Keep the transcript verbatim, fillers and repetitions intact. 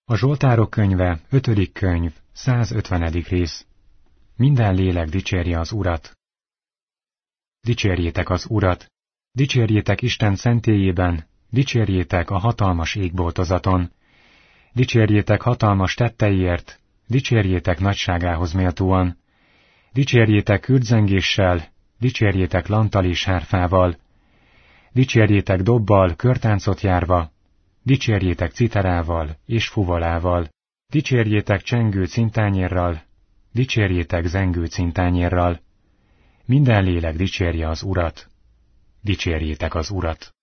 A Zsoltárok könyve, ötödik könyv, százötvenedik rész. Minden lélek dicsérje az Urat. Dicsérjétek az Urat, dicsérjétek Isten szentélyében, dicsérjétek a hatalmas égboltozaton, dicsérjétek hatalmas tetteiért, dicsérjétek nagyságához méltóan, dicsérjétek kürtzengéssel, dicsérjétek lanttal és hárfával, dicsérjétek dobbal, körtáncot járva, dicsérjétek citerával és fuvalával, dicsérjétek csengő cintányérral, dicsérjétek zengő cintányérral. Minden lélek dicsérje az Urat. Dicsérjétek az Urat.